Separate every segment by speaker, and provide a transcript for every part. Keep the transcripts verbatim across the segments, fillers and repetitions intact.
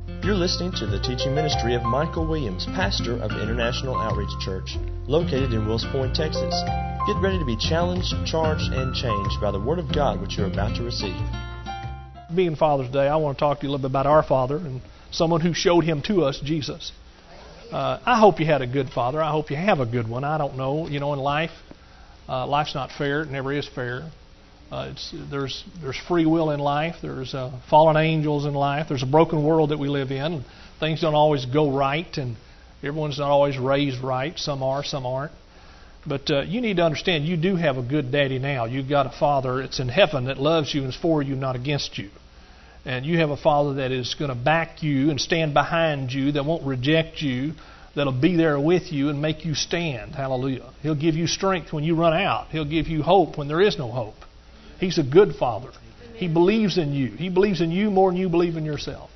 Speaker 1: You're listening to the teaching ministry of Michael Williams, pastor of International Outreach Church, located in Wills Point, Texas. Get ready to be challenged, charged, and changed by the Word of God which you're about to receive.
Speaker 2: Being Father's Day, I want to talk to you a little bit about our Father and someone who showed Him to us, Jesus. Uh, I hope you had a good father. I hope you have a good one. I don't know. You know, in life, uh, life's not fair. It never is fair. Uh, it's, there's there's free will in life. There's uh, fallen angels in life. There's a broken world that we live in. And things don't always go right, and everyone's not always raised right. Some are, some aren't. But uh, you need to understand, you do have a good daddy now. You've got a father that's in heaven that loves you and is for you, not against you. And you have a father that is going to back you and stand behind you, that won't reject you, that'll be there with you and make you stand. Hallelujah. He'll give you strength when you run out. He'll give you hope when there is no hope. He's a good father. He believes in you. He believes in you more than you believe in yourself.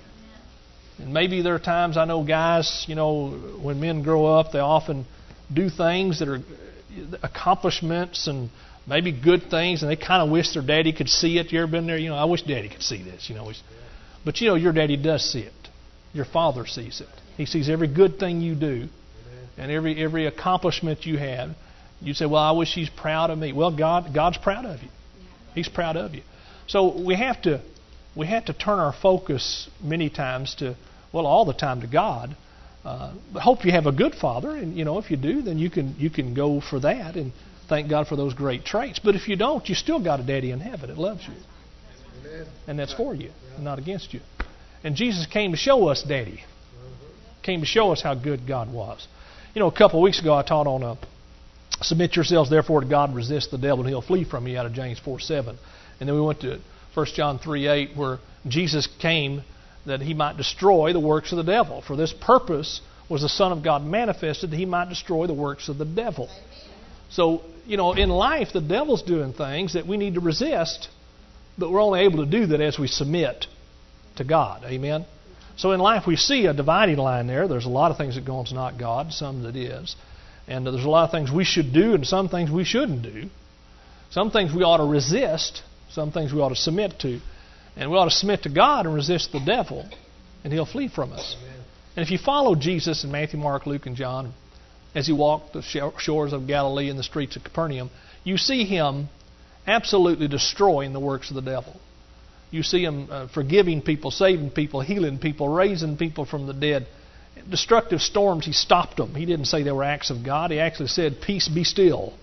Speaker 2: And maybe there are times, I know guys, you know, when men grow up, they often do things that are accomplishments and maybe good things, and they kind of wish their daddy could see it. You ever been there? You know, I wish daddy could see this. You know, but you know, your daddy does see it. Your father sees it. He sees every good thing you do, and every every accomplishment you have. You say, "Well, I wish he's proud of me." Well, God, God's proud of you. He's proud of you. So we have to we have to turn our focus many times to, well, all the time to God. Uh, but hope you have a good father, and you know, if you do, then you can you can go for that and thank God for those great traits. But if you don't, you still got a daddy in heaven that loves you. Amen. And that's for you, and not against you. And Jesus came to show us daddy. Came to show us how good God was. You know, a couple of weeks ago I taught on a submit yourselves therefore to God, resist the devil, and he'll flee from you, out of James four seven. And then we went to First John three eight, where Jesus came that he might destroy the works of the devil. For this purpose was the Son of God manifested, that he might destroy the works of the devil. So, you know, in life, the devil's doing things that we need to resist, but we're only able to do that as we submit to God. Amen? So in life, we see a dividing line there. There's a lot of things that go on that's not God, some that is. And there's a lot of things we should do and some things we shouldn't do. Some things we ought to resist, some things we ought to submit to. And we ought to submit to God and resist the devil, and he'll flee from us. And if you follow Jesus in Matthew, Mark, Luke, and John, as he walked the shores of Galilee and the streets of Capernaum, you see him absolutely destroying the works of the devil. You see him uh, forgiving people, saving people, healing people, raising people from the dead. Destructive storms, he stopped them. He didn't say they were acts of God. He actually said, "Peace, be still."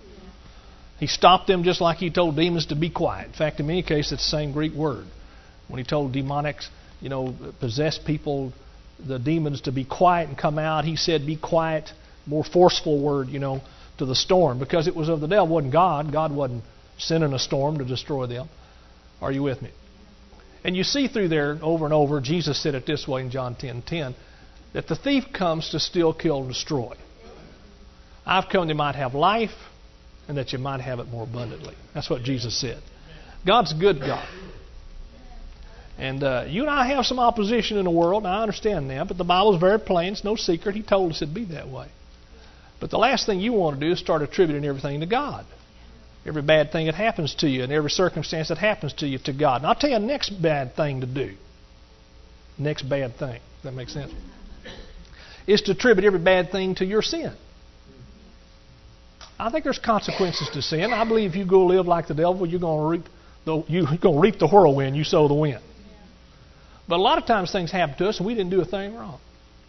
Speaker 2: He stopped them just like he told demons to be quiet. In fact, in many cases, it's the same Greek word. When he told demonics, you know, possessed people, the demons to be quiet and come out, he said, "Be quiet." More forceful word, you know, to the storm, because it was of the devil. It wasn't God. God wasn't sending a storm to destroy them. Are you with me? And you see through there over and over, Jesus said it this way in John ten ten, that the thief comes to steal, kill, and destroy. I've come that you might have life, and that you might have it more abundantly. That's what Jesus said. God's a good God. And uh, you and I have some opposition in the world, and I understand that, but the Bible is very plain. It's no secret. He told us it'd be that way. But the last thing you want to do is start attributing everything to God. Every bad thing that happens to you and every circumstance that happens to you to God. And I'll tell you the next bad thing to do. Next bad thing. Does that make sense? Is to attribute every bad thing to your sin. I think there's consequences to sin. I believe if you go live like the devil, you're going to reap the, you're going to reap the whirlwind, you sow the wind. But a lot of times things happen to us and we didn't do a thing wrong.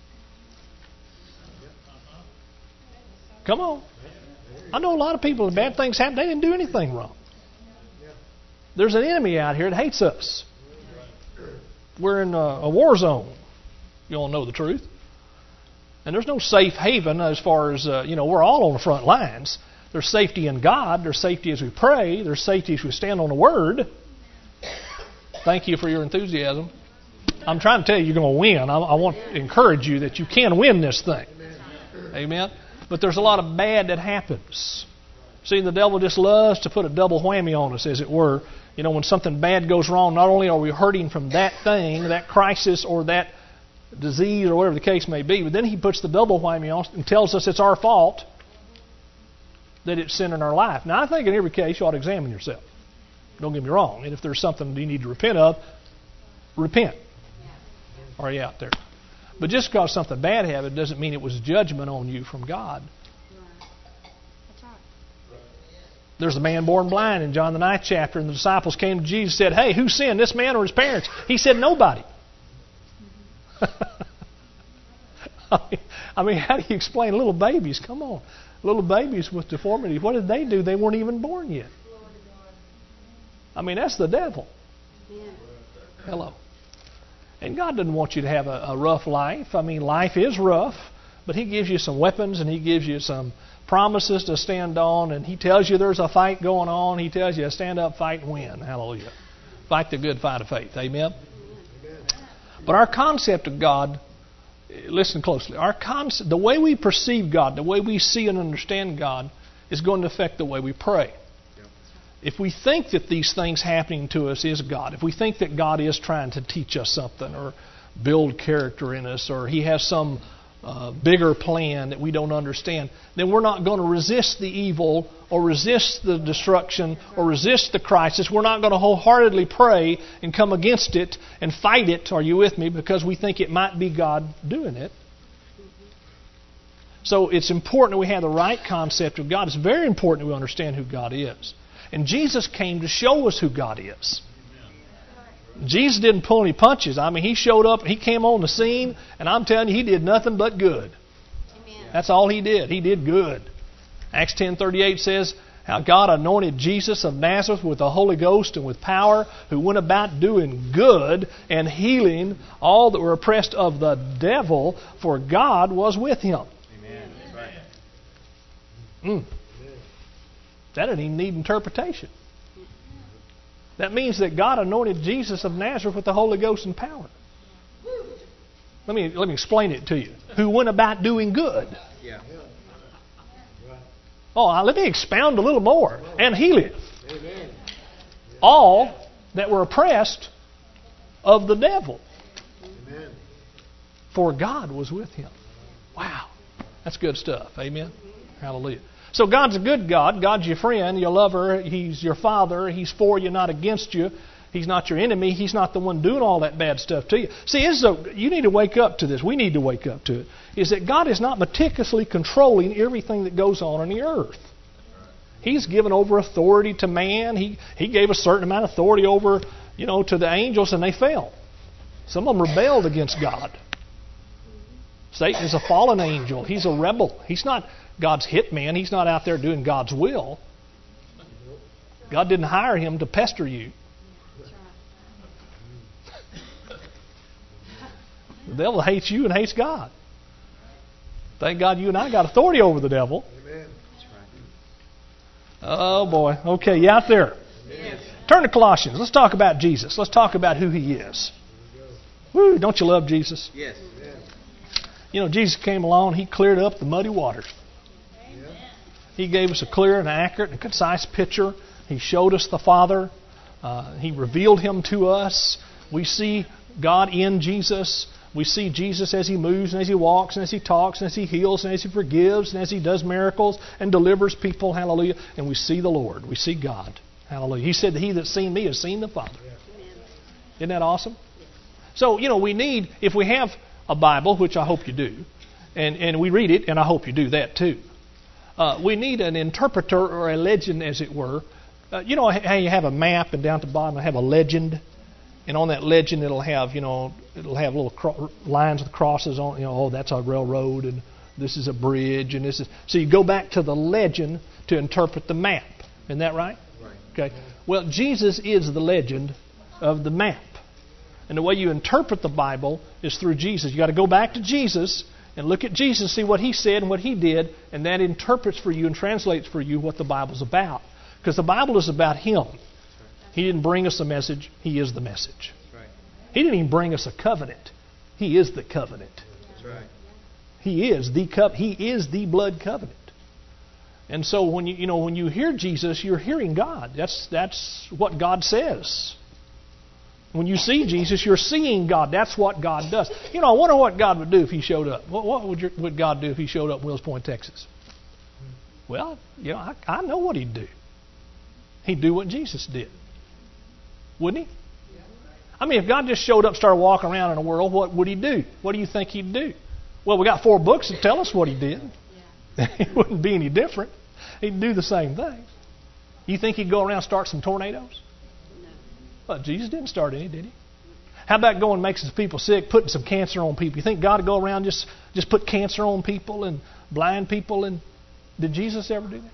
Speaker 2: Come on. I know a lot of people, when bad things happen, they didn't do anything wrong. There's an enemy out here that hates us. We're in a, a war zone. You all know the truth. And there's no safe haven as far as, uh, you know, we're all on the front lines. There's safety in God. There's safety as we pray. There's safety as we stand on the Word. Thank you for your enthusiasm. I'm trying to tell you you're going to win. I, I want to encourage you that you can win this thing. Amen. But there's a lot of bad that happens. See, the devil just loves to put a double whammy on us, as it were. You know, when something bad goes wrong, not only are we hurting from that thing, that crisis, or that disease, or whatever the case may be, but then he puts the double whammy on us and tells us it's our fault that it's sin in our life. Now, I think in every case you ought to examine yourself. Don't get me wrong. And if there's something you need to repent of, repent. Are you out there? But just because something bad happened doesn't mean it was judgment on you from God. There's a man born blind in John the ninth chapter, and the disciples came to Jesus and said, hey, who sinned, this man or his parents? He said, nobody. I mean, how do you explain little babies? Come on. Little babies with deformity. What did they do? They weren't even born yet. I mean, that's the devil. Hello. And God doesn't want you to have a, a rough life. I mean, life is rough, but He gives you some weapons and He gives you some promises to stand on, and He tells you there's a fight going on. He tells you to stand up, fight, and win. Hallelujah. Fight the good fight of faith. Amen? But our concept of God, listen closely, our concept, the way we perceive God, the way we see and understand God, is going to affect the way we pray. If we think that these things happening to us is God, if we think that God is trying to teach us something or build character in us, or He has some uh, bigger plan that we don't understand, then we're not going to resist the evil or resist the destruction or resist the crisis. We're not going to wholeheartedly pray and come against it and fight it, are you with me, because we think it might be God doing it. So it's important that we have the right concept of God. It's very important that we understand who God is. And Jesus came to show us who God is. Jesus didn't pull any punches. I mean, He showed up, He came on the scene, and I'm telling you, He did nothing but good. Amen. That's all He did. He did good. Acts ten thirty-eight says how God anointed Jesus of Nazareth with the Holy Ghost and with power, who went about doing good and healing all that were oppressed of the devil, for God was with Him. Amen. Mm. That doesn't even need interpretation. That means that God anointed Jesus of Nazareth with the Holy Ghost and power. Let me let me explain it to you. Who went about doing good. Yeah. Oh, let me expound a little more. And healing all that were oppressed of the devil. For God was with him. Wow. That's good stuff. Amen. Hallelujah. So God's a good God. God's your friend, your lover. He's your Father. He's for you, not against you. He's not your enemy. He's not the one doing all that bad stuff to you. See, this is a, you need to wake up to this. We need to wake up to it. Is that God is not meticulously controlling everything that goes on on the earth. He's given over authority to man. He He gave a certain amount of authority over, you know, to the angels, and they fell. Some of them rebelled against God. Satan is a fallen angel. He's a rebel. He's not God's hitman. He's not out there doing God's will. God didn't hire him to pester you. The devil hates you and hates God. Thank God you and I got authority over the devil. Amen. Oh boy. Okay, you out there? Amen. Turn to Colossians. Let's talk about Jesus. Let's talk about who He is. Woo, don't you love Jesus?
Speaker 3: Yes.
Speaker 2: You know, Jesus came along, He cleared up the muddy waters. Amen. He gave us a clear and accurate and concise picture. He showed us the Father. Uh, he revealed Him to us. We see God in Jesus. We see Jesus as He moves and as He walks and as He talks and as He heals and as He forgives and as He does miracles and delivers people. Hallelujah. And we see the Lord. We see God. Hallelujah. He said that He that's seen me has seen the Father. Amen. Isn't that awesome? So, you know, we need, if we have a Bible, which I hope you do, and, and we read it, and I hope you do that too. Uh, we need an interpreter or a legend, as it were. Uh, you know how you have a map, and down at the bottom I have a legend, and on that legend it'll have, you know, it'll have little cro- lines with crosses on. You know, oh, that's a railroad, and this is a bridge, and this is. So you go back to the legend to interpret the map. Isn't that right? Right. Okay. Well, Jesus is the legend of the map. And the way you interpret the Bible is through Jesus. You've got to go back to Jesus and look at Jesus, see what He said and what He did, and that interprets for you and translates for you what the Bible's about. Because the Bible is about Him. He didn't bring us a message. He is the message. He didn't even bring us a covenant. He is the covenant. That's right. He is the co- He is the blood covenant. And so when you you know when you hear Jesus, you're hearing God. That's that's what God says. When you see Jesus, you're seeing God. That's what God does. You know, I wonder what God would do if He showed up. What, what would, your, would God do if He showed up in Wills Point, Texas? Well, you know, I, I know what He'd do. He'd do what Jesus did. Wouldn't He? I mean, if God just showed up and started walking around in the world, what would He do? What do you think He'd do? Well, we got four books that tell us what He did. Yeah. It wouldn't be any different. He'd do the same thing. You think He'd go around and start some tornadoes? No. Well, Jesus didn't start any, did He? How about going and making some people sick, putting some cancer on people? You think God would go around and just, just put cancer on people and blind people? And did Jesus ever do that?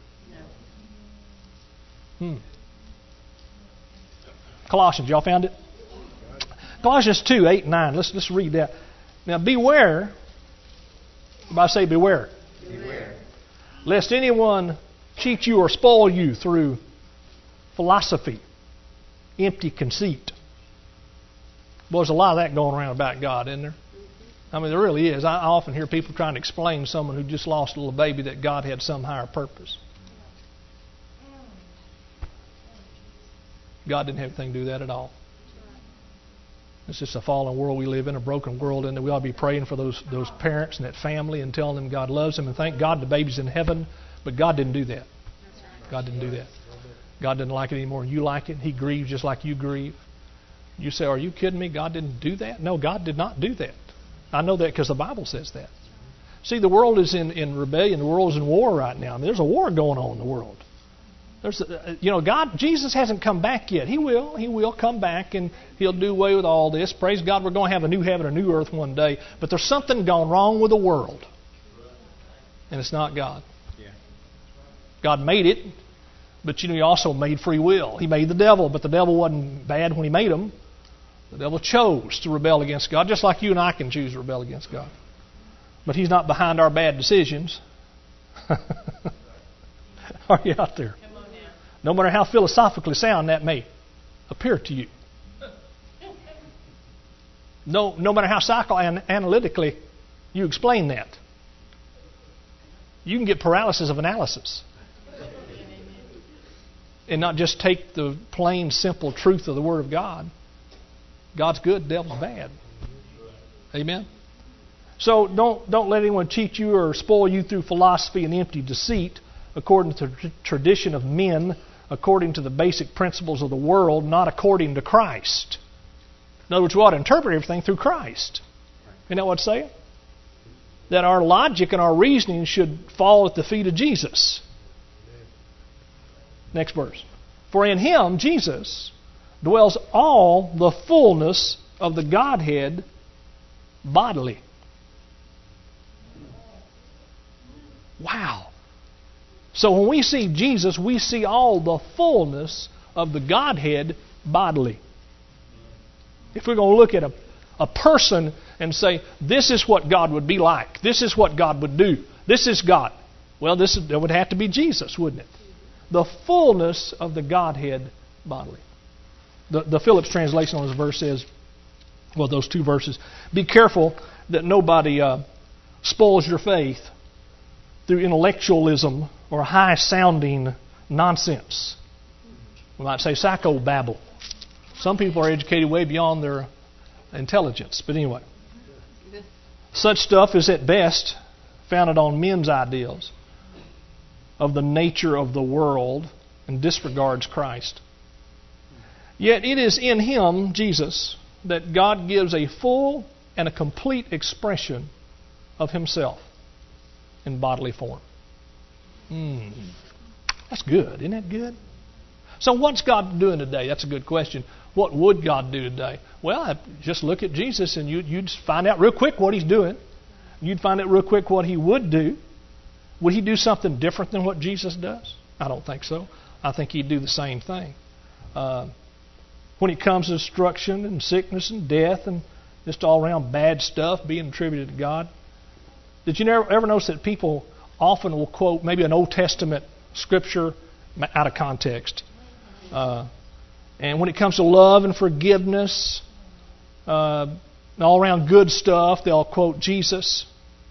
Speaker 2: No. Hmm. Colossians, y'all found it? Colossians two, eight and nine. Let's just read that. Now, beware. Everybody say beware. Beware. Lest anyone cheat you or spoil you through philosophy, empty conceit. Well, there's a lot of that going around about God, isn't there? I mean, there really is. I often hear people trying to explain to someone who just lost a little baby that God had some higher purpose. God didn't have anything to do with that at all. It's just a fallen world we live in, a broken world, and we ought to be praying for those those parents and that family and telling them God loves them. And thank God the baby's in heaven, but God didn't do that. God didn't do that. God didn't like it any more than you like it. He grieves just like you grieve. You say, are you kidding me? God didn't do that? No, God did not do that. I know that because the Bible says that. See, the world is in, in rebellion. The world is in war right now. I mean, there's a war going on in the world. There's, a, you know, God, Jesus hasn't come back yet. He will. He will come back and He'll do away with all this. Praise God, we're going to have a new heaven, a new earth one day. But there's something gone wrong with the world. And it's not God. God made it, but you know, He also made free will. He made the devil, but the devil wasn't bad when He made him. The devil chose to rebel against God, just like you and I can choose to rebel against God. But he's not behind our bad decisions. Are you out there? No matter how philosophically sound that may appear to you. No, no matter how psychoanalytically you explain that. You can get paralysis of analysis. And not just take the plain, simple truth of the Word of God. God's good, devil's bad. Amen? So don't don't let anyone cheat you or spoil you through philosophy and empty deceit, according to the tradition of men, according to the basic principles of the world, not according to Christ. In other words, we ought to interpret everything through Christ. Isn't that what it's saying? That our logic and our reasoning should fall at the feet of Jesus. Next verse. For in Him, Jesus, dwells all the fullness of the Godhead bodily. Wow. So when we see Jesus, we see all the fullness of the Godhead bodily. If we're going to look at a, a person and say, this is what God would be like, this is what God would do, this is God, well, this is, it would have to be Jesus, wouldn't it? The fullness of the Godhead bodily. The, the Phillips translation on this verse says, well, those two verses, be careful that nobody uh, spoils your faith through intellectualism or high-sounding nonsense. We might say psychobabble. Some people are educated way beyond their intelligence. But anyway, such stuff is at best founded on men's ideals of the nature of the world and disregards Christ. Yet it is in Him, Jesus, that God gives a full and a complete expression of Himself in bodily form. Mm. That's good. Isn't that good? So what's God doing today? That's a good question. What would God do today? Well, just look at Jesus and you, you'd find out real quick what He's doing. You'd find out real quick what He would do. Would He do something different than what Jesus does? I don't think so. I think He'd do the same thing. Uh, when it comes to destruction and sickness and death and just all around bad stuff being attributed to God, did you never, ever notice that people often will quote maybe an Old Testament scripture out of context? Uh, and when it comes to love and forgiveness, uh, and all around good stuff, they'll quote Jesus.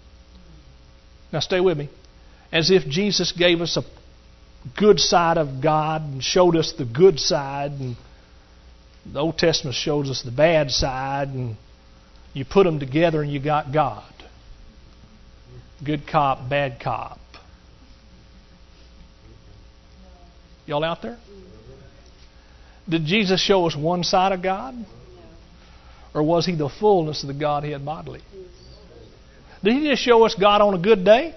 Speaker 2: Now stay with me. As if Jesus gave us a good side of God and showed us the good side, and the Old Testament shows us the bad side, and you put them together and you got God. Good cop, bad cop. Y'all out there? Did Jesus show us one side of God? Or was he the fullness of the Godhead bodily? Did he just show us God on a good day?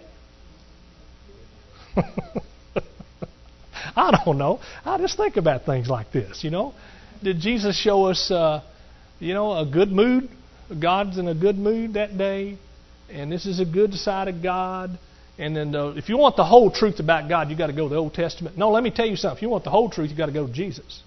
Speaker 2: I don't know. I just think about things like this, you know. Did Jesus show us, uh, you know, a good mood? God's in a good mood that day, and this is a good side of God. And then uh, if you want the whole truth about God, you've got to go to the Old Testament. No, let me tell you something. If you want the whole truth, you've got to go to Jesus.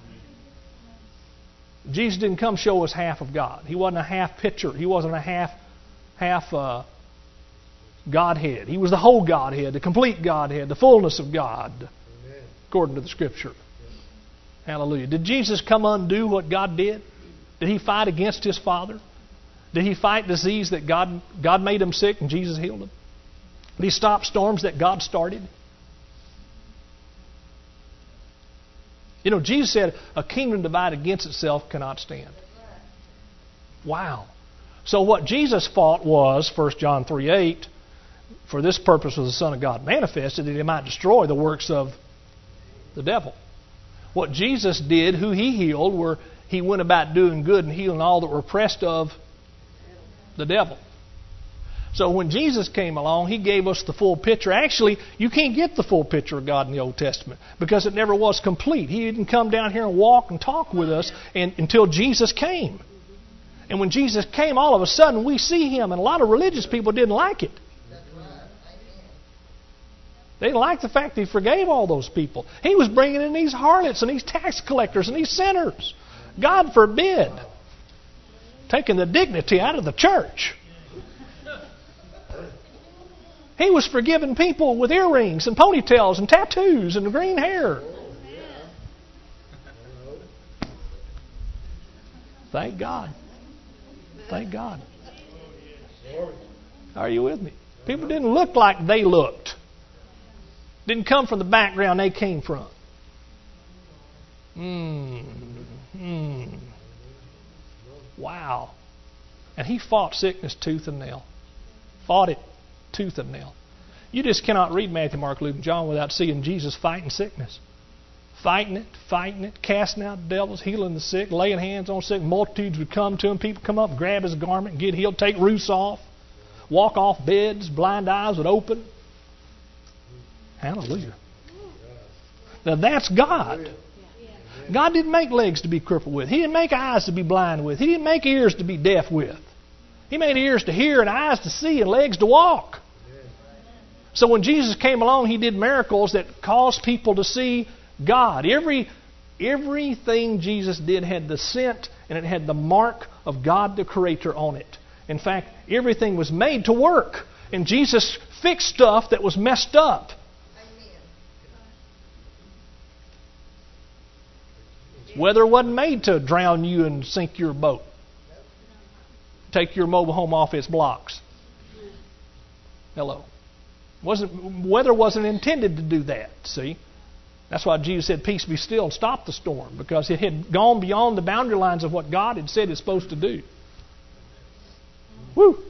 Speaker 2: Jesus didn't come show us half of God. He wasn't a half picture. He wasn't a half half uh, Godhead. He was the whole Godhead, the complete Godhead, the fullness of God, Amen. According to the Scripture. Yes. Hallelujah. Did Jesus come undo what God did? Did He fight against His Father? Did He fight disease that God, God made Him sick and Jesus healed Him? Did He stop storms that God started? You know, Jesus said, a kingdom divided against itself cannot stand. Wow. So what Jesus fought was, First John three eight, for this purpose was the Son of God manifested, that He might destroy the works of the devil. What Jesus did, who He healed, were He went about doing good and healing all that were oppressed of the devil. So when Jesus came along, He gave us the full picture. Actually, you can't get the full picture of God in the Old Testament because it never was complete. He didn't come down here and walk and talk with us and, until Jesus came. And when Jesus came, all of a sudden we see Him, and a lot of religious people didn't like it. They didn't like the fact that He forgave all those people. He was bringing in these harlots and these tax collectors and these sinners. God forbid. Taking the dignity out of the church. He was forgiving people with earrings and ponytails and tattoos and green hair. Thank God. Thank God. Are you with me? People didn't look like they looked. Didn't come from the background they came from. Mm. Mm. Wow. And He fought sickness tooth and nail. Fought it tooth and nail. You just cannot read Matthew, Mark, Luke, and John without seeing Jesus fighting sickness. Fighting it, fighting it, casting out devils, healing the sick, laying hands on sick. Multitudes would come to Him. People come up, grab His garment, get healed, take roofs off, walk off beds, blind eyes would open. Hallelujah. Now that's God. God didn't make legs to be crippled with. He didn't make eyes to be blind with. He didn't make ears to be deaf with. He made ears to hear and eyes to see and legs to walk. So when Jesus came along, He did miracles that caused people to see God. Every, everything Jesus did had the scent and it had the mark of God the Creator on it. In fact, everything was made to work. And Jesus fixed stuff that was messed up. Weather wasn't made to drown you and sink your boat. Take your mobile home off its blocks. Hello. Wasn't, weather wasn't intended to do that, see? That's why Jesus said, peace be still, and stop the storm, because it had gone beyond the boundary lines of what God had said it's supposed to do. Woo!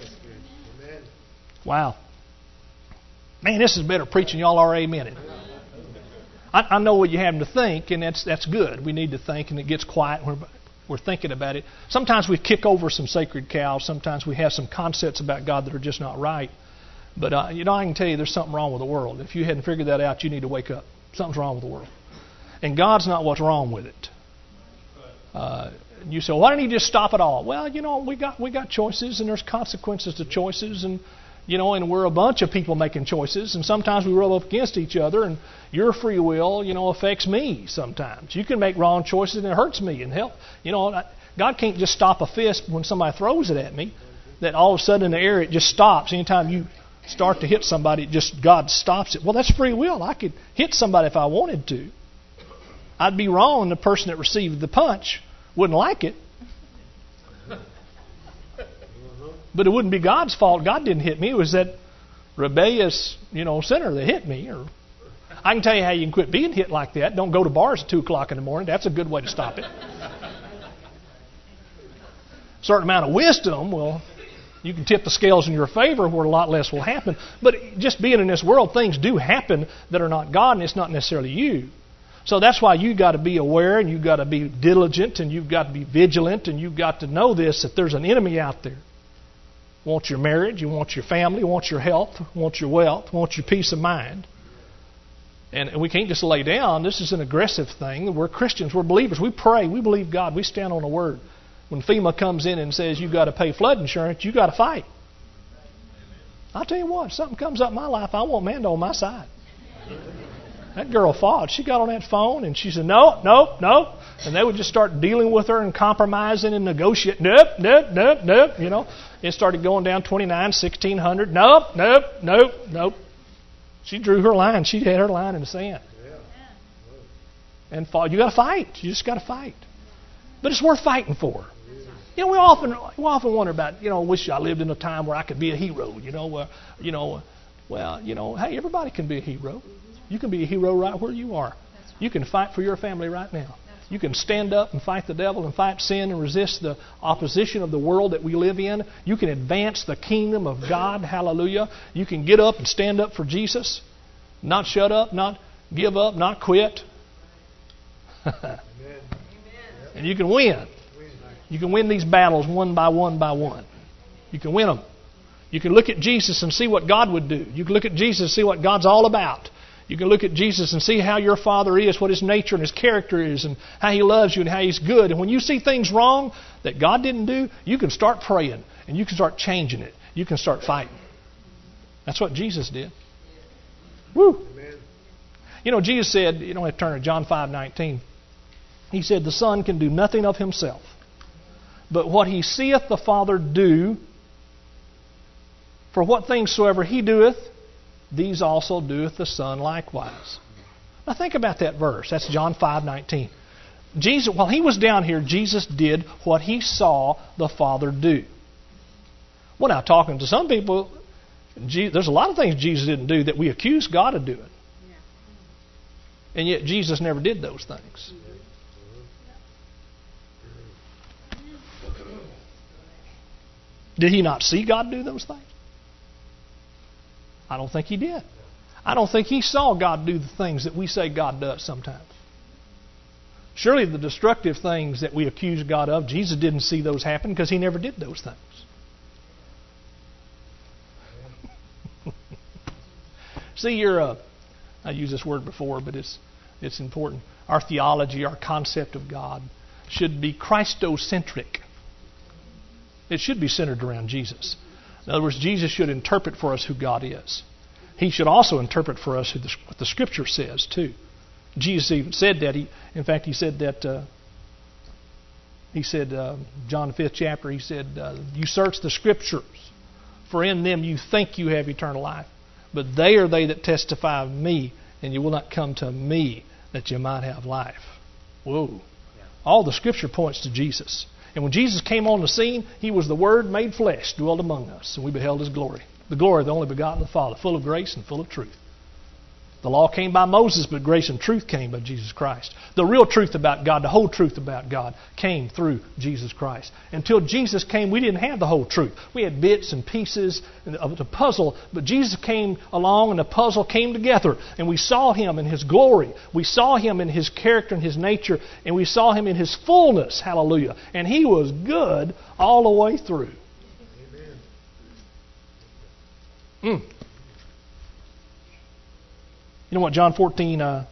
Speaker 2: Wow. Man, this is better preaching. Y'all are amening. I, I know what you're having to think, and that's that's good. We need to think, and it gets quiet when we're, we're thinking about it. Sometimes we kick over some sacred cows. Sometimes we have some concepts about God that are just not right. But, uh, you know, I can tell you there's something wrong with the world. If you hadn't figured that out, you need to wake up. Something's wrong with the world. And God's not what's wrong with it. Uh, you say, well, why don't He just stop it all? Well, you know, we got we got choices, and there's consequences to choices, and you know, and we're a bunch of people making choices, and sometimes we rub up against each other, and your free will, you know, affects me sometimes. You can make wrong choices, and it hurts me, and help. You know, God can't just stop a fist when somebody throws it at me. That all of a sudden in the air it just stops. Anytime you start to hit somebody, it just God stops it. Well, that's free will. I could hit somebody if I wanted to. I'd be wrong. The person that received the punch wouldn't like it. But it wouldn't be God's fault. God didn't hit me. It was that rebellious, you know, sinner that hit me. Or I can tell you how you can quit being hit like that. Don't go to bars at two o'clock in the morning. That's a good way to stop it. A certain amount of wisdom will... You can tip the scales in your favor where a lot less will happen. But just being in this world, things do happen that are not God, and it's not necessarily you. So that's why you've got to be aware and you've got to be diligent and you've got to be vigilant and you've got to know this, that there's an enemy out there. Wants your marriage, you want your family, wants your health, wants your wealth, wants your peace of mind. And we can't just lay down. This is an aggressive thing. We're Christians. We're believers. We pray. We believe God. We stand on the Word. When FEMA comes in and says you've got to pay flood insurance, you've got to fight. I'll tell you what, if something comes up in my life, I want Amanda on my side. That girl fought. She got on that phone and she said, no, no, no. And they would just start dealing with her and compromising and negotiating. Nope, nope, nope, nope. You know, it started going down twenty-nine, sixteen hundred. Nope, nope, nope, nope. She drew her line. She had her line in the sand. And fought. You got to fight. You just got to fight. But it's worth fighting for. You know, we often we often wonder about, you know, wish I lived in a time where I could be a hero. You know, uh, you know, well, you know, hey, everybody can be a hero. You can be a hero right where you are. You can fight for your family right now. You can stand up and fight the devil and fight sin and resist the opposition of the world that we live in. You can advance the kingdom of God. Hallelujah. You can get up and stand up for Jesus. Not shut up, not give up, not quit. And you can win. You can win these battles one by one by one. You can win them. You can look at Jesus and see what God would do. You can look at Jesus and see what God's all about. You can look at Jesus and see how your Father is, what His nature and His character is, and how He loves you and how He's good. And when you see things wrong that God didn't do, you can start praying and you can start changing it. You can start fighting. That's what Jesus did. Woo! Amen. You know, Jesus said, you don't have to turn to John five nineteen. He said, the Son can do nothing of Himself, but what He seeth the Father do, for what things soever He doeth, these also doeth the Son likewise. Now think about that verse. That's John five nineteen. Jesus, while He was down here, Jesus did what He saw the Father do. Well, now talking to some people, there's a lot of things Jesus didn't do that we accuse God of doing. And yet Jesus never did those things. Did He not see God do those things? I don't think He did. I don't think He saw God do the things that we say God does sometimes. Surely the destructive things that we accuse God of, Jesus didn't see those happen because He never did those things. See, you're, uh, I used this word before, but it's it's important. Our theology, our concept of God should be Christocentric. It should be centered around Jesus. In other words, Jesus should interpret for us who God is. He should also interpret for us who the, what the Scripture says, too. Jesus even said that. He, in fact, He said that, uh, He said, uh, John the fifth chapter, He said, uh, you search the Scriptures, for in them you think you have eternal life. But they are they that testify of me, and you will not come to me that you might have life. Whoa. Yeah. All the Scripture points to Jesus. And when Jesus came on the scene, He was the Word made flesh, dwelt among us, and we beheld His glory. The glory of the only begotten of the Father, full of grace and full of truth. The law came by Moses, but grace and truth came by Jesus Christ. The real truth about God, the whole truth about God, came through Jesus Christ. Until Jesus came, we didn't have the whole truth. We had bits and pieces of the puzzle, but Jesus came along and the puzzle came together. And we saw Him in His glory. We saw Him in His character and His nature. And we saw Him in His fullness. Hallelujah. And He was good all the way through. Amen. Mm. You know what John fourteen uh,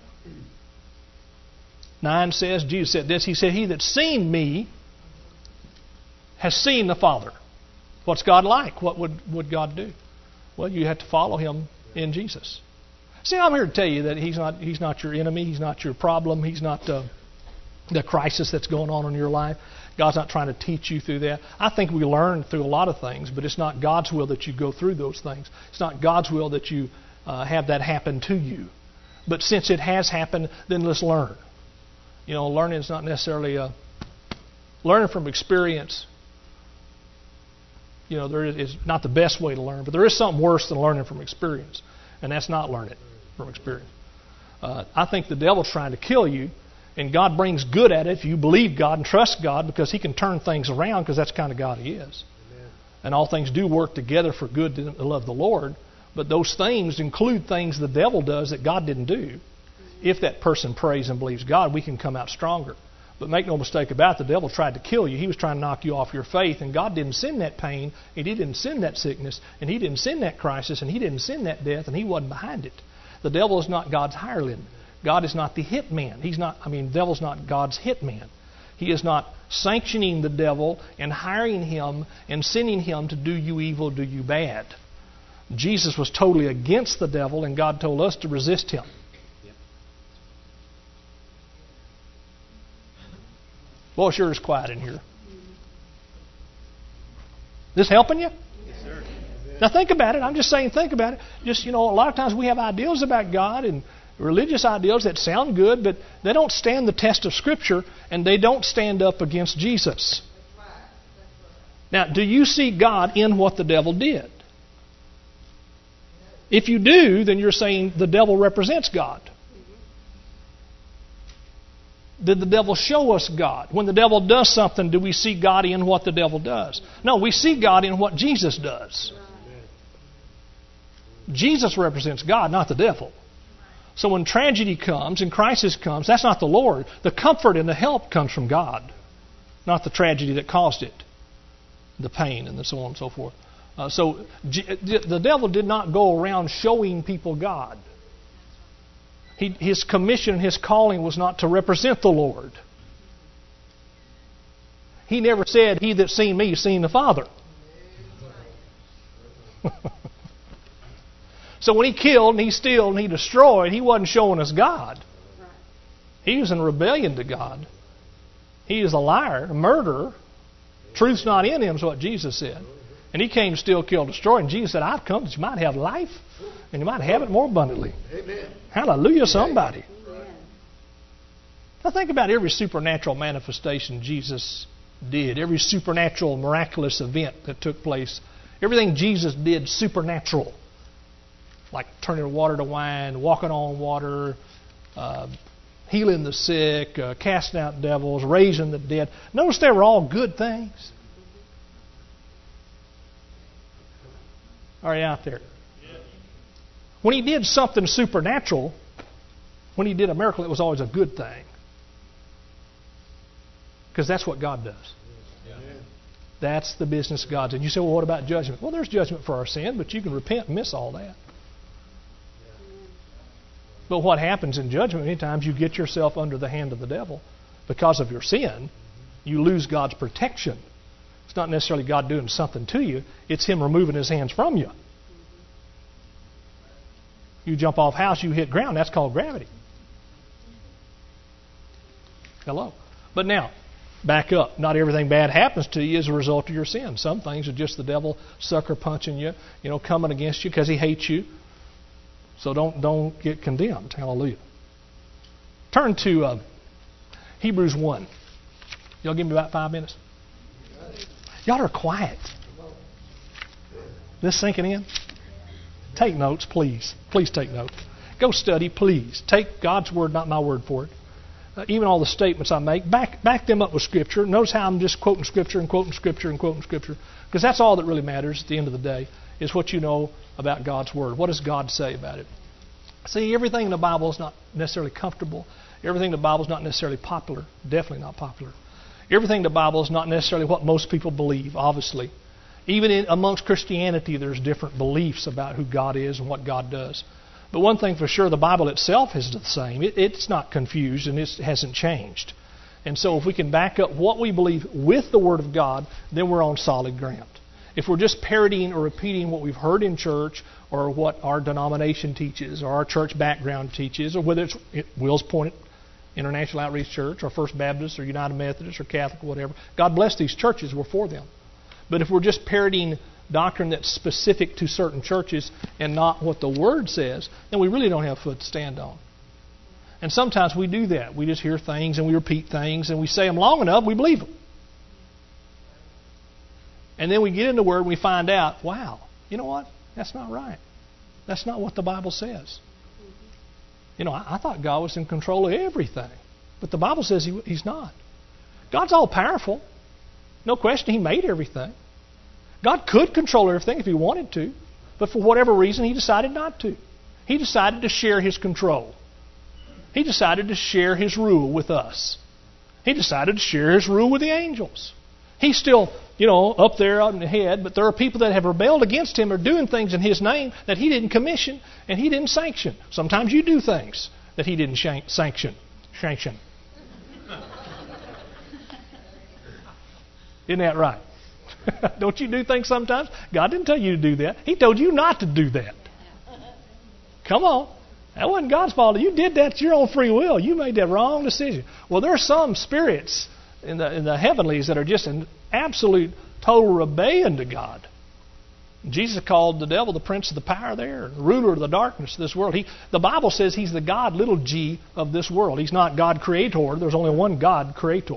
Speaker 2: nine says? Jesus said this. He said, he that's seen me has seen the Father. What's God like? What would, would God do? Well, you have to follow Him in Jesus. See, I'm here to tell you that He's not He's not your enemy. He's not your problem. He's not uh, the crisis that's going on in your life. God's not trying to teach you through that. I think we learn through a lot of things, but it's not God's will that you go through those things. It's not God's will that you Uh, have that happen to you. But since it has happened, then let's learn. You know, learning is not necessarily a, learning from experience. You know, there is, is not the best way to learn, but there is something worse than learning from experience, and that's not learning from experience. Uh, I think the devil's trying to kill you, and God brings good at it if you believe God and trust God, because He can turn things around, because that's the kind of God He is. Amen. And all things do work together for good to love the Lord. But those things include things the devil does that God didn't do. if that person prays and believes God, we can come out stronger. But make no mistake about it, the devil tried to kill you. He was trying to knock you off your faith, and God didn't send that pain, and He didn't send that sickness, and He didn't send that crisis, and He didn't send that death, and He wasn't behind it. The devil is not God's hireling. God is not the hitman. He's not. I mean, the devil's not God's hitman. He is not sanctioning the devil and hiring him and sending him to do you evil, do you bad. Jesus was totally against the devil, and God told us to resist him. Boy, sure is quiet in here. This helping you?
Speaker 3: Yes, sir.
Speaker 2: Now think about it. I'm just saying think about it. Just, you know, a lot of times we have ideals about God and religious ideals that sound good, but they don't stand the test of Scripture, and they don't stand up against Jesus. Now, do you see God in what the devil did? If you do, then you're saying the devil represents God. Did the devil show us God? When the devil does something, do we see God in what the devil does? No, we see God in what Jesus does. Jesus represents God, not the devil. So when tragedy comes and crisis comes, that's not the Lord. The comfort and the help comes from God, not the tragedy that caused it, the pain and so on and so forth. Uh, so the devil did not go around showing people God. He, his commission and his calling was not to represent the Lord. He never said, "He that's seen me has seen the Father." So when he killed and he stole and he destroyed, he wasn't showing us God. He was in rebellion to God. He is a liar, a murderer. Truth's not in him is what Jesus said. And he came to steal, kill, destroy. And Jesus said, "I've come that you might have life, and you might have it more abundantly." Amen. Hallelujah, somebody. Amen. Now think about every supernatural manifestation Jesus did, every supernatural, miraculous event that took place. Everything Jesus did supernatural, like turning water to wine, walking on water, uh, healing the sick, uh, casting out devils, raising the dead. Notice they were all good things. Are you out there? When he did something supernatural, when he did a miracle, it was always a good thing. Because that's what God does. That's the business God does. And you say, well, what about judgment? Well, there's judgment for our sin, but you can repent and miss all that. But what happens in judgment, many times you get yourself under the hand of the devil. Because of your sin, you lose God's protection. It's not necessarily God doing something to you. It's Him removing His hands from you. You jump off house, you hit ground. That's called gravity. Hello. But now, back up. Not everything bad happens to you as a result of your sin. Some things are just the devil sucker punching you, you know, coming against you because he hates you. So don't don't get condemned. Hallelujah. Turn to uh, Hebrews one. Y'all give me about five minutes. Y'all are quiet. This sinking in? Take notes, please. Please take notes. Go study, please. Take God's word, not my word for it. Uh, even all the statements I make, back back them up with Scripture. Notice how I'm just quoting Scripture and quoting Scripture and quoting Scripture. Because that's all that really matters at the end of the day, is what you know about God's word. What does God say about it? See, everything in the Bible is not necessarily comfortable. Everything in the Bible is not necessarily popular. Definitely not popular. Everything in the Bible is not necessarily what most people believe, obviously. Even in, amongst Christianity, there's different beliefs about who God is and what God does. But one thing for sure, the Bible itself is the same. It, it's not confused and it hasn't changed. And so if we can back up what we believe with the Word of God, then we're on solid ground. If we're just parodying or repeating what we've heard in church or what our denomination teaches or our church background teaches, or whether it's Wills Point International Outreach Church or First Baptist or United Methodist or Catholic or whatever, God bless these churches. We're for them. But if we're just parodying doctrine that's specific to certain churches and not what the Word says, then we really don't have foot to stand on. And sometimes we do that. We just hear things and we repeat things and we say them long enough, we believe them. And then we get in the Word and we find out, wow, you know what? That's not right. That's not what the Bible says. You know, I, I thought God was in control of everything. But the Bible says he, He's not. God's all powerful. No question, He made everything. God could control everything if He wanted to. But for whatever reason, He decided not to. He decided to share His control. He He decided to share His rule with us. He decided to share His rule with the angels. He's still, you know, up there out in the head, but there are people that have rebelled against Him or doing things in His name that He didn't commission and He didn't sanction. Sometimes you do things that He didn't shank, sanction. Sanction. Isn't that right? Don't you do things sometimes? God didn't tell you to do that. He told you not to do that. Come on. That wasn't God's fault. You did that. It's your own free will. You made that wrong decision. Well, there are some spirits in the in the heavenlies that are just in absolute total rebellion to God. Jesus called the devil the prince of the power there, the ruler of the darkness of this world. He, the Bible says he's the God, little g, of this world. He's not God creator. There's only one God creator.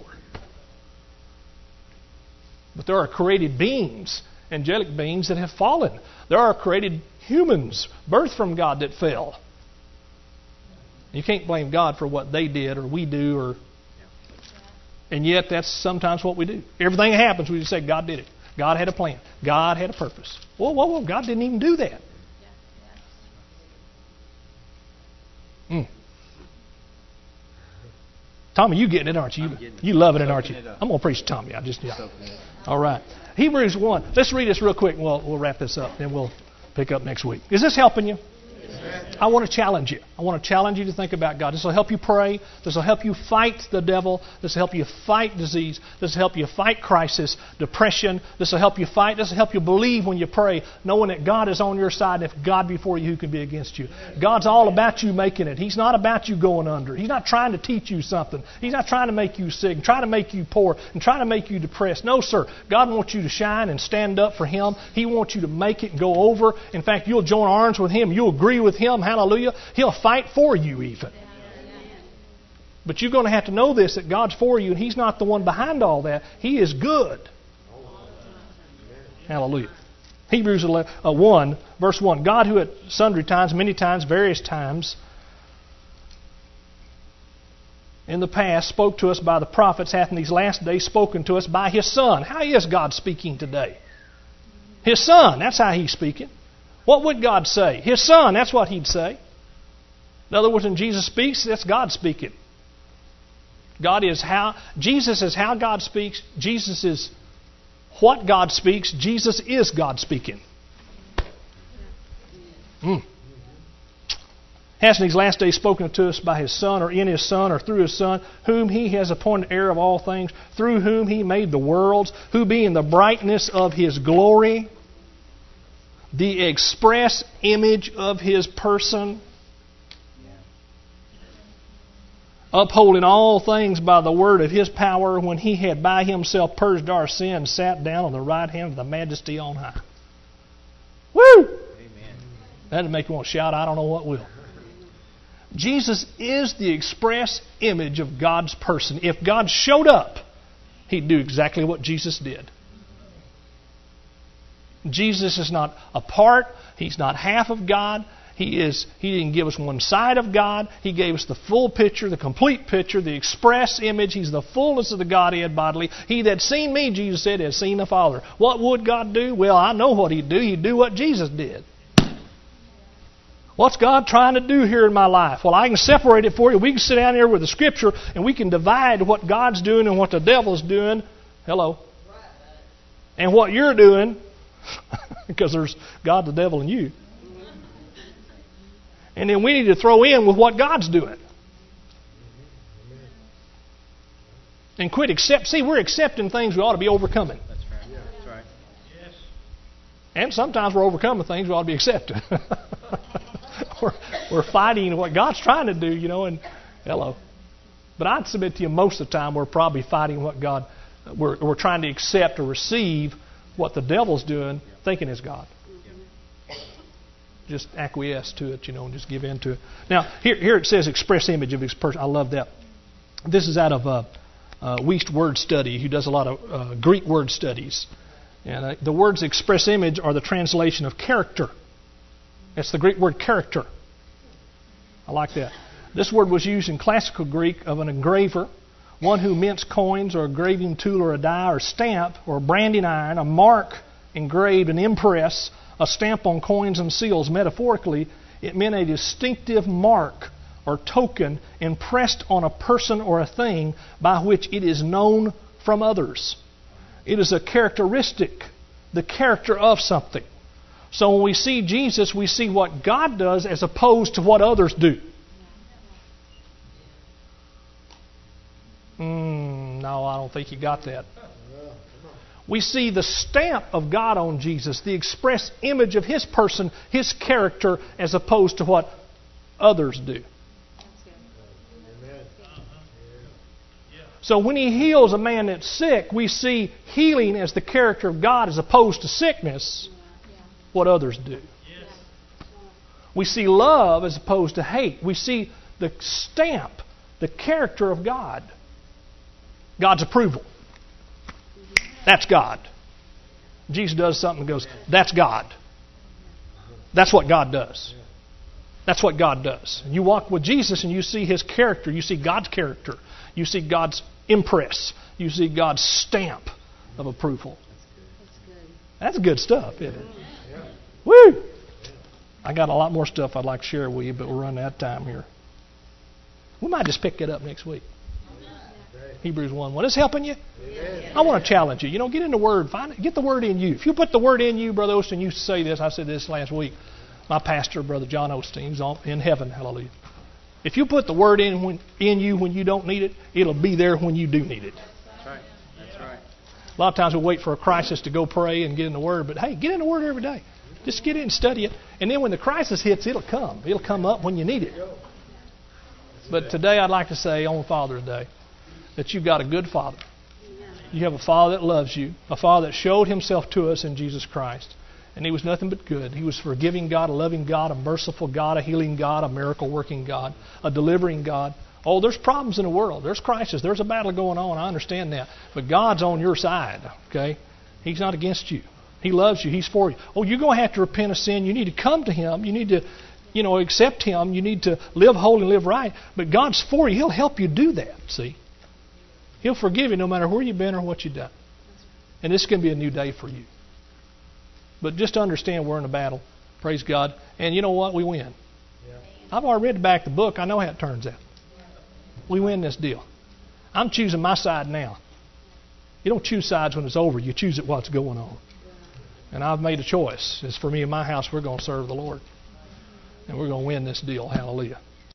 Speaker 2: But there are created beings, angelic beings, that have fallen. There are created humans, birthed from God, that fell. You can't blame God for what they did or we do, or and yet that's sometimes what we do. Everything happens, we just say God did it. God had a plan. God had a purpose. Whoa, whoa, whoa! God didn't even do that. Mm. Tommy, you getting it, aren't you? You, you loving it, aren't you? I'm going to preach to Tommy. I just yeah. All right. Hebrews one. Let's read this real quick, and we'll we'll wrap this up. Then we'll pick up next week. Is this helping you? I want to challenge you. I want to challenge you to think about God. This will help you pray. This will help you fight the devil. This will help you fight disease. This will help you fight crisis, depression. This will help you fight. This will help you believe when you pray, knowing that God is on your side. And if God be for you, who can be against you? God's all about you making it. He's not about you going under. He's not trying to teach you something. He's not trying to make you sick, trying to make you poor, and trying to make you depressed. No, sir. God wants you to shine and stand up for Him. He wants you to make it and go over. In fact, you'll join arms with Him. You'll agree with Him. Hallelujah. He'll fight for you even. But you're going to have to know this, that God's for you and He's not the one behind all that. He is good. Hallelujah. Hebrews one, verse one. God, who at sundry times, many times, various times in the past spoke to us by the prophets, hath in these last days spoken to us by His Son. How is God speaking today? His Son. That's how He's speaking. What would God say? His Son, that's what He'd say. In other words, when Jesus speaks, that's God speaking. God is how, Jesus is how God speaks. Jesus is what God speaks. Jesus is God speaking. Mm. Has in these last days spoken to us by His Son, or in His Son, or through His Son, whom He has appointed heir of all things, through whom He made the worlds, who being the brightness of His glory, the express image of His person, upholding all things by the word of His power, when He had by Himself purged our sins, sat down on the right hand of the Majesty on high. Woo! Amen. That'll make you want to shout, I don't know what will. Jesus is the express image of God's person. If God showed up, He'd do exactly what Jesus did. Jesus is not a part. He's not half of God. He is. He didn't give us one side of God. He gave us the full picture, the complete picture, the express image. He's the fullness of the Godhead bodily. He that seen me, Jesus said, has seen the Father. What would God do? Well, I know what He'd do. He'd do what Jesus did. What's God trying to do here in my life? Well, I can separate it for you. We can sit down here with the Scripture and we can divide what God's doing and what the devil's doing. Hello. And what you're doing. Because there's God, the devil, and you. And then we need to throw in with what God's doing. And quit accept. See, we're accepting things we ought to be overcoming.
Speaker 3: That's right. Yeah, that's right. Yes.
Speaker 2: And sometimes we're overcoming things we ought to be accepting. we're, we're fighting what God's trying to do, you know, and hello. But I'd submit to you most of the time we're probably fighting what God, we're, we're trying to accept or receive what the devil's doing, thinking is God. Just acquiesce to it, you know, and just give in to it. Now, here, here it says express image of His person. I love that. This is out of uh, uh, Wuest Word Study, who does a lot of uh, Greek word studies. And uh, the words express image are the translation of character. It's the Greek word character. I like that. This word was used in classical Greek of an engraver, one who mints coins or a graving tool or a die or stamp or a branding iron, a mark engraved, an impress, a stamp on coins and seals. Metaphorically, it meant a distinctive mark or token impressed on a person or a thing by which it is known from others. It is a characteristic, the character of something. So when we see Jesus, we see what God does as opposed to what others do. Mm, no, I don't think you got that. We see the stamp of God on Jesus, the express image of His person, His character, as opposed to what others do. So when He heals a man that's sick, we see healing as the character of God as opposed to sickness, what others do. We see love as opposed to hate. We see the stamp, the character of God. God's approval. That's God. Jesus does something and goes, that's God. That's what God does. That's what God does. You walk with Jesus and you see His character. You see God's character. You see God's impress. You see God's stamp of approval. That's good stuff, isn't it? Woo! I got a lot more stuff I'd like to share with you, but we're running out of time here. We might just pick it up next week. Hebrews one one. Is this helping you? I want to challenge you. You know, get in the Word. Find it. Get the Word in you. If you put the Word in you, Brother Osteen, you say this. I said this last week. My pastor, Brother John Osteen, he's in heaven. Hallelujah. If you put the Word in when, in you when you don't need it, it'll be there when you do need it.
Speaker 3: That's right. That's right.
Speaker 2: A lot of times we wait for a crisis to go pray and get in the Word. But hey, get in the Word every day. Just get in and study it. And then when the crisis hits, it'll come. It'll come up when you need it. But today I'd like to say on Father's Day that you've got a good Father. You have a Father that loves you. A Father that showed Himself to us in Jesus Christ. And He was nothing but good. He was a forgiving God, a loving God, a merciful God, a healing God, a miracle-working God, a delivering God. Oh, there's problems in the world. There's crisis. There's a battle going on. I understand that. But God's on your side, okay? He's not against you. He loves you. He's for you. Oh, you're going to have to repent of sin. You need to come to Him. You need to, you know, accept Him. You need to live holy and live right. But God's for you. He'll help you do that, see? He'll forgive you no matter where you've been or what you've done. And this is going to be a new day for you. But just understand we're in a battle. Praise God. And you know what? We win. Yeah. I've already read back the book. I know how it turns out. We win this deal. I'm choosing my side now. You don't choose sides when it's over. You choose it while it's going on. And I've made a choice. It's for me and my house, we're going to serve the Lord. And we're going to win this deal. Hallelujah.